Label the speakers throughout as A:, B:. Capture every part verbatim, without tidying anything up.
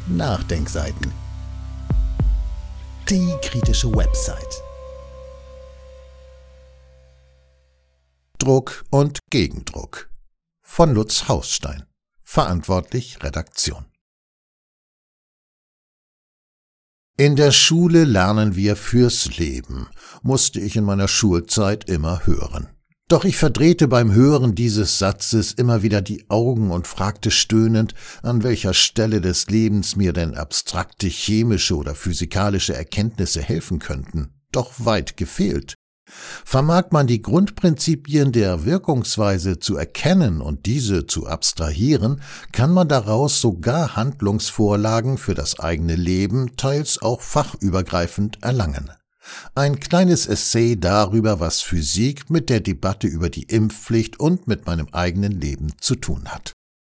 A: Nachdenkseiten. Die kritische Website. Druck und Gegendruck von Lutz Hausstein. Verantwortlich Redaktion. In der Schule lernen wir fürs Leben, musste ich in meiner Schulzeit immer hören. Doch ich verdrehte beim Hören dieses Satzes immer wieder die Augen und fragte stöhnend, an welcher Stelle des Lebens mir denn abstrakte chemische oder physikalische Erkenntnisse helfen könnten. Doch weit gefehlt. Vermag man die Grundprinzipien der Wirkungsweise zu erkennen und diese zu abstrahieren, kann man daraus sogar Handlungsvorlagen für das eigene Leben, teils auch fachübergreifend, erlangen. Ein kleines Essay darüber, was Physik mit der Debatte über die Impfpflicht und mit meinem eigenen Leben zu tun hat.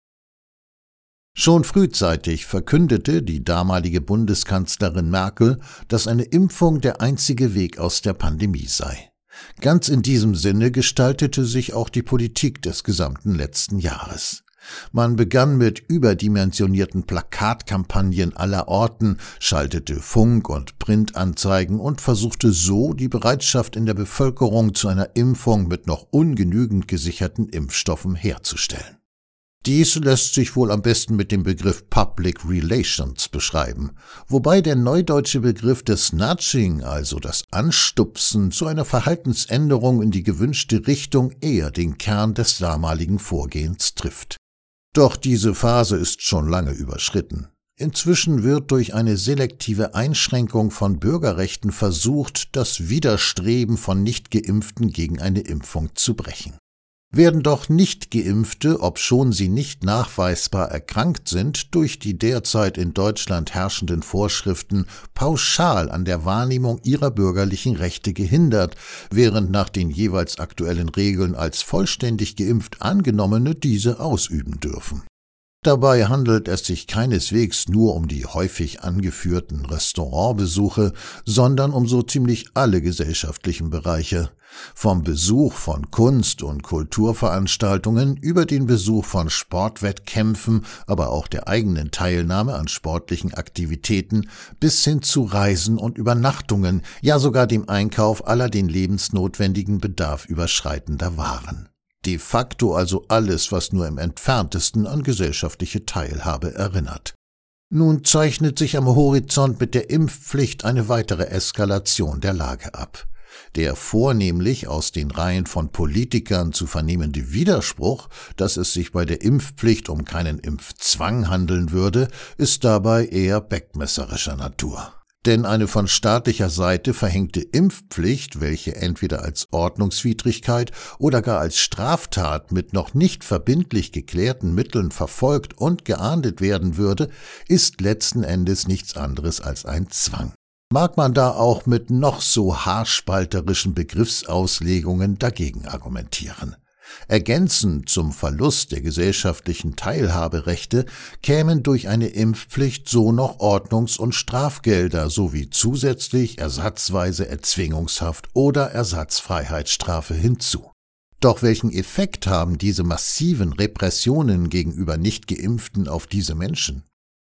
A: Schon frühzeitig verkündete die damalige Bundeskanzlerin Merkel, dass eine Impfung der einzige Weg aus der Pandemie sei. Ganz in diesem Sinne gestaltete sich auch die Politik des gesamten letzten Jahres. Man begann mit überdimensionierten Plakatkampagnen aller Orten, schaltete Funk- und Printanzeigen und versuchte so, die Bereitschaft in der Bevölkerung zu einer Impfung mit noch ungenügend gesicherten Impfstoffen herzustellen. Dies lässt sich wohl am besten mit dem Begriff Public Relations beschreiben, wobei der neudeutsche Begriff des Nudging, also das Anstupsen zu einer Verhaltensänderung in die gewünschte Richtung, eher den Kern des damaligen Vorgehens trifft. Doch diese Phase ist schon lange überschritten. Inzwischen wird durch eine selektive Einschränkung von Bürgerrechten versucht, das Widerstreben von Nichtgeimpften gegen eine Impfung zu brechen. Werden doch Nichtgeimpfte, obschon sie nicht nachweisbar erkrankt sind, durch die derzeit in Deutschland herrschenden Vorschriften pauschal an der Wahrnehmung ihrer bürgerlichen Rechte gehindert, während nach den jeweils aktuellen Regeln als vollständig geimpft Angenommene diese ausüben dürfen. Dabei handelt es sich keineswegs nur um die häufig angeführten Restaurantbesuche, sondern um so ziemlich alle gesellschaftlichen Bereiche. Vom Besuch von Kunst- und Kulturveranstaltungen über den Besuch von Sportwettkämpfen, aber auch der eigenen Teilnahme an sportlichen Aktivitäten bis hin zu Reisen und Übernachtungen, ja sogar dem Einkauf aller den lebensnotwendigen Bedarf überschreitender Waren. De facto also alles, was nur im entferntesten an gesellschaftliche Teilhabe erinnert. Nun zeichnet sich am Horizont mit der Impfpflicht eine weitere Eskalation der Lage ab. Der vornehmlich aus den Reihen von Politikern zu vernehmende Widerspruch, dass es sich bei der Impfpflicht um keinen Impfzwang handeln würde, ist dabei eher beckmesserischer Natur. Denn eine von staatlicher Seite verhängte Impfpflicht, welche entweder als Ordnungswidrigkeit oder gar als Straftat mit noch nicht verbindlich geklärten Mitteln verfolgt und geahndet werden würde, ist letzten Endes nichts anderes als ein Zwang. Mag man da auch mit noch so haarspalterischen Begriffsauslegungen dagegen argumentieren. Ergänzend zum Verlust der gesellschaftlichen Teilhaberechte kämen durch eine Impfpflicht so noch Ordnungs- und Strafgelder sowie zusätzlich ersatzweise Erzwingungshaft oder Ersatzfreiheitsstrafe hinzu. Doch welchen Effekt haben diese massiven Repressionen gegenüber Nichtgeimpften auf diese Menschen?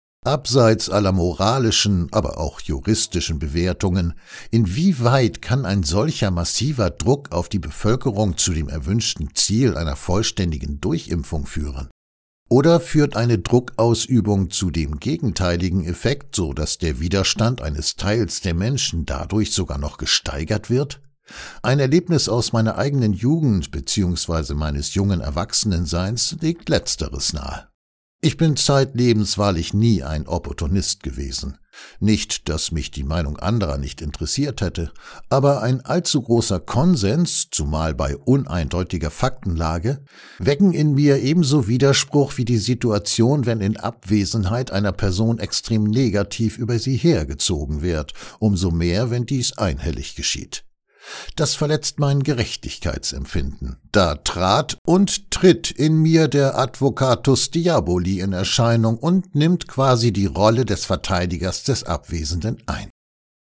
A: Abseits aller moralischen, aber auch juristischen Bewertungen, inwieweit kann ein solcher massiver Druck auf die Bevölkerung zu dem erwünschten Ziel einer vollständigen Durchimpfung führen? Oder führt eine Druckausübung zu dem gegenteiligen Effekt, so dass der Widerstand eines Teils der Menschen dadurch sogar noch gesteigert wird? Ein Erlebnis aus meiner eigenen Jugend bzw. meines jungen Erwachsenenseins legt Letzteres nahe. Ich bin zeitlebens wahrlich nie ein Opportunist gewesen. Nicht, dass mich die Meinung anderer nicht interessiert hätte, aber ein allzu großer Konsens, zumal bei uneindeutiger Faktenlage, wecken in mir ebenso Widerspruch wie die Situation, wenn in Abwesenheit einer Person extrem negativ über sie hergezogen wird, umso mehr, wenn dies einhellig geschieht. Das verletzt mein Gerechtigkeitsempfinden. Da trat und tritt in mir der Advocatus Diaboli in Erscheinung und nimmt quasi die Rolle des Verteidigers des Abwesenden ein.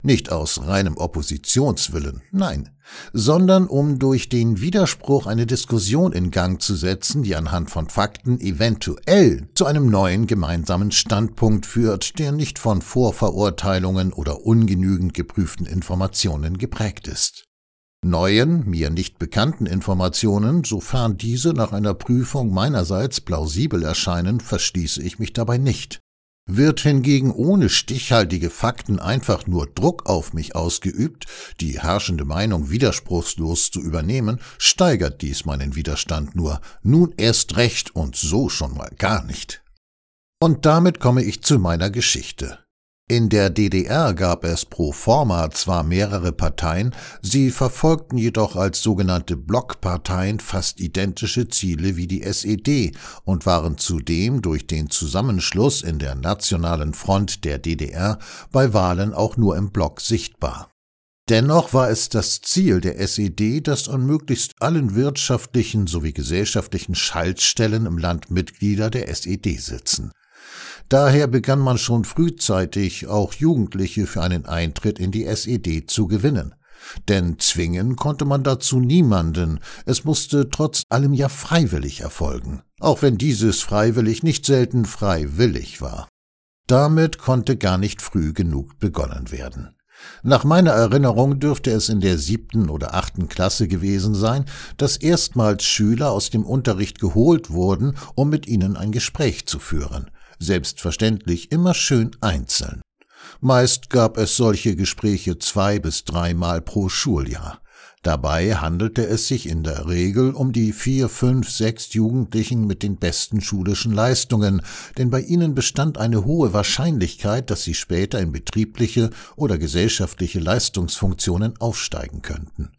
A: Nicht aus reinem Oppositionswillen, nein, sondern um durch den Widerspruch eine Diskussion in Gang zu setzen, die anhand von Fakten eventuell zu einem neuen gemeinsamen Standpunkt führt, der nicht von Vorverurteilungen oder ungenügend geprüften Informationen geprägt ist. Neuen, mir nicht bekannten Informationen, sofern diese nach einer Prüfung meinerseits plausibel erscheinen, verschließe ich mich dabei nicht. Wird hingegen ohne stichhaltige Fakten einfach nur Druck auf mich ausgeübt, die herrschende Meinung widerspruchslos zu übernehmen, steigert dies meinen Widerstand nur, nun erst recht und so schon mal gar nicht. Und damit komme ich zu meiner Geschichte. In der D D R gab es pro forma zwar mehrere Parteien, sie verfolgten jedoch als sogenannte Blockparteien fast identische Ziele wie die S E D und waren zudem durch den Zusammenschluss in der Nationalen Front der D D R bei Wahlen auch nur im Block sichtbar. Dennoch war es das Ziel der S E D, dass an möglichst allen wirtschaftlichen sowie gesellschaftlichen Schaltstellen im Land Mitglieder der S E D sitzen. Daher begann man schon frühzeitig, auch Jugendliche für einen Eintritt in die S E D zu gewinnen. Denn zwingen konnte man dazu niemanden, es musste trotz allem ja freiwillig erfolgen, auch wenn dieses freiwillig nicht selten freiwillig war. Damit konnte gar nicht früh genug begonnen werden. Nach meiner Erinnerung dürfte es in der siebten oder achten Klasse gewesen sein, dass erstmals Schüler aus dem Unterricht geholt wurden, um mit ihnen ein Gespräch zu führen. Selbstverständlich immer schön einzeln. Meist gab es solche Gespräche zwei- bis dreimal pro Schuljahr. Dabei handelte es sich in der Regel um die vier, fünf, sechs Jugendlichen mit den besten schulischen Leistungen, denn bei ihnen bestand eine hohe Wahrscheinlichkeit, dass sie später in betriebliche oder gesellschaftliche Leistungsfunktionen aufsteigen könnten.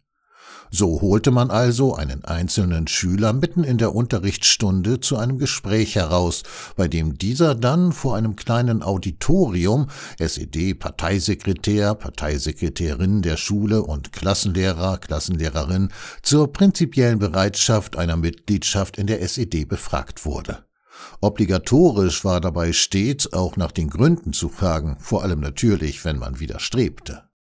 A: So holte man also einen einzelnen Schüler mitten in der Unterrichtsstunde zu einem Gespräch heraus, bei dem dieser dann vor einem kleinen Auditorium, S E D-Parteisekretär, Parteisekretärin der Schule und Klassenlehrer, Klassenlehrerin zur prinzipiellen Bereitschaft einer Mitgliedschaft in der S E D befragt wurde. Obligatorisch war dabei stets auch nach den Gründen zu fragen, vor allem natürlich, wenn man widerstrebte.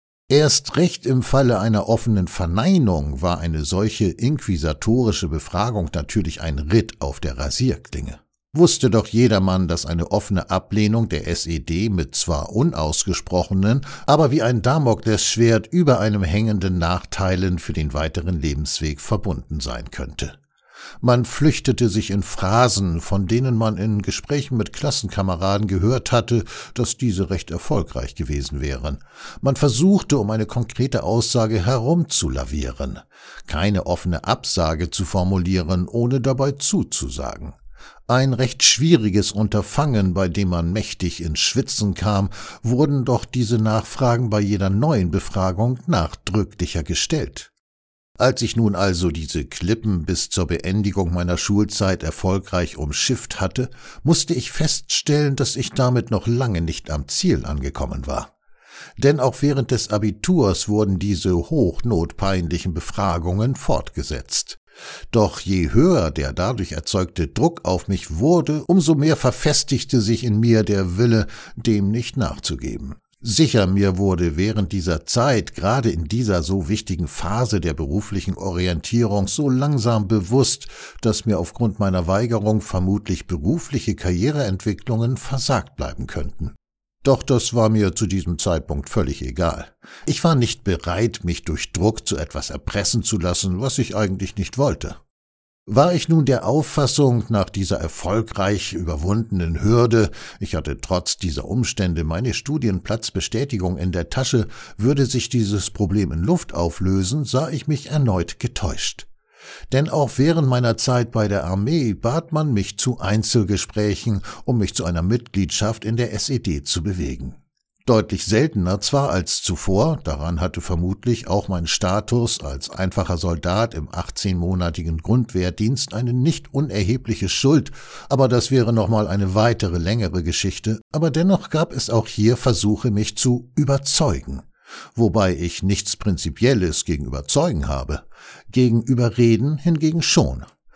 A: Erst recht im Falle einer offenen Verneinung war eine solche inquisitorische Befragung natürlich ein Ritt auf der Rasierklinge. Wusste doch jedermann, dass eine offene Ablehnung der S E D mit zwar unausgesprochenen, aber wie ein Damoklesschwert über einem hängenden Nachteilen für den weiteren Lebensweg verbunden sein könnte. Man flüchtete sich in Phrasen, von denen man in Gesprächen mit Klassenkameraden gehört hatte, dass diese recht erfolgreich gewesen wären. Man versuchte, um eine konkrete Aussage herumzulavieren, keine offene Absage zu formulieren, ohne dabei zuzusagen. Ein recht schwieriges Unterfangen, bei dem man mächtig ins Schwitzen kam, wurden doch diese Nachfragen bei jeder neuen Befragung nachdrücklicher gestellt. Als ich nun also diese Klippen bis zur Beendigung meiner Schulzeit erfolgreich umschifft hatte, musste ich feststellen, dass ich damit noch lange nicht am Ziel angekommen war. Denn auch während des Abiturs wurden diese hochnotpeinlichen Befragungen fortgesetzt. Doch je höher der dadurch erzeugte Druck auf mich wurde, umso mehr verfestigte sich in mir der Wille, dem nicht nachzugeben. Sicher, mir wurde während dieser Zeit, gerade in dieser so wichtigen Phase der beruflichen Orientierung, so langsam bewusst, dass mir aufgrund meiner Weigerung vermutlich berufliche Karriereentwicklungen versagt bleiben könnten. Doch das war mir zu diesem Zeitpunkt völlig egal. Ich war nicht bereit, mich durch Druck zu etwas erpressen zu lassen, was ich eigentlich nicht wollte. War ich nun der Auffassung, nach dieser erfolgreich überwundenen Hürde, ich hatte trotz dieser Umstände meine Studienplatzbestätigung in der Tasche, würde sich dieses Problem in Luft auflösen, sah ich mich erneut getäuscht. Denn auch während meiner Zeit bei der Armee bat man mich zu Einzelgesprächen, um mich zu einer Mitgliedschaft in der S E D zu bewegen. Deutlich seltener zwar als zuvor, daran hatte vermutlich auch mein Status als einfacher Soldat im achtzehnmonatigen Grundwehrdienst eine nicht unerhebliche Schuld, aber das wäre nochmal eine weitere längere Geschichte, aber dennoch gab es auch hier Versuche, mich zu überzeugen, wobei ich nichts Prinzipielles gegen Überzeugen habe, gegen Überreden hingegen schon.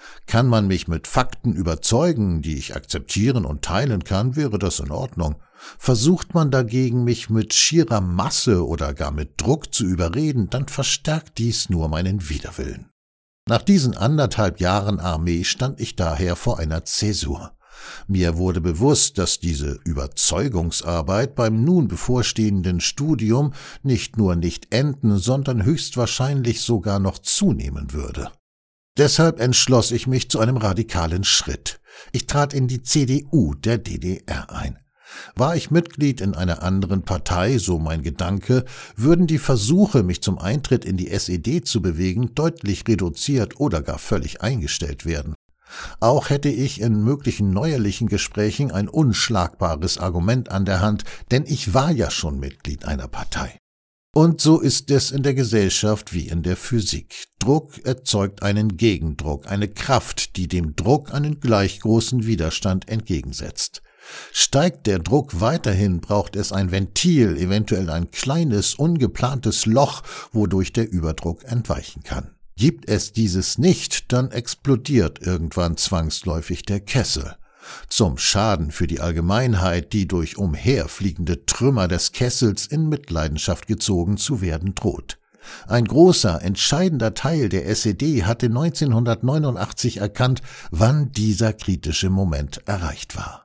A: Kann man mich mit Fakten überzeugen, die ich akzeptieren und teilen kann, wäre das in Ordnung. Versucht man dagegen, mich mit schierer Masse oder gar mit Druck zu überreden, dann verstärkt dies nur meinen Widerwillen. Nach diesen anderthalb Jahren Armee stand ich daher vor einer Zäsur. Mir wurde bewusst, dass diese Überzeugungsarbeit beim nun bevorstehenden Studium nicht nur nicht enden, sondern höchstwahrscheinlich sogar noch zunehmen würde. Deshalb entschloss ich mich zu einem radikalen Schritt. Ich trat in die C D U der D D R ein. War ich Mitglied in einer anderen Partei, so mein Gedanke, würden die Versuche, mich zum Eintritt in die S E D zu bewegen, deutlich reduziert oder gar völlig eingestellt werden. Auch hätte ich in möglichen neuerlichen Gesprächen ein unschlagbares Argument an der Hand, denn ich war ja schon Mitglied einer Partei. Und so ist es in der Gesellschaft wie in der Physik. Druck erzeugt einen Gegendruck, eine Kraft, die dem Druck einen gleich großen Widerstand entgegensetzt. Steigt der Druck weiterhin, braucht es ein Ventil, eventuell ein kleines, ungeplantes Loch, wodurch der Überdruck entweichen kann. Gibt es dieses nicht, dann explodiert irgendwann zwangsläufig der Kessel. Zum Schaden für die Allgemeinheit, die durch umherfliegende Trümmer des Kessels in Mitleidenschaft gezogen zu werden droht. Ein großer, entscheidender Teil der S E D hatte neunzehnhundertneunundachtzig erkannt, wann dieser kritische Moment erreicht war.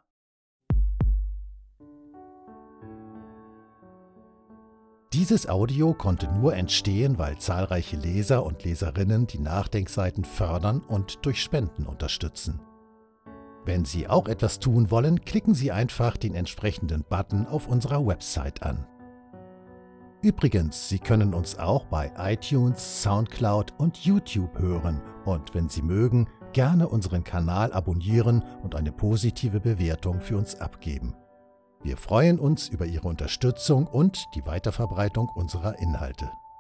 B: Dieses Audio konnte nur entstehen, weil zahlreiche Leser und Leserinnen die Nachdenkseiten fördern und durch Spenden unterstützen. Wenn Sie auch etwas tun wollen, klicken Sie einfach den entsprechenden Button auf unserer Website an. Übrigens, Sie können uns auch bei iTunes, Soundcloud und YouTube hören und wenn Sie mögen, gerne unseren Kanal abonnieren und eine positive Bewertung für uns abgeben. Wir freuen uns über Ihre Unterstützung und die Weiterverbreitung unserer Inhalte.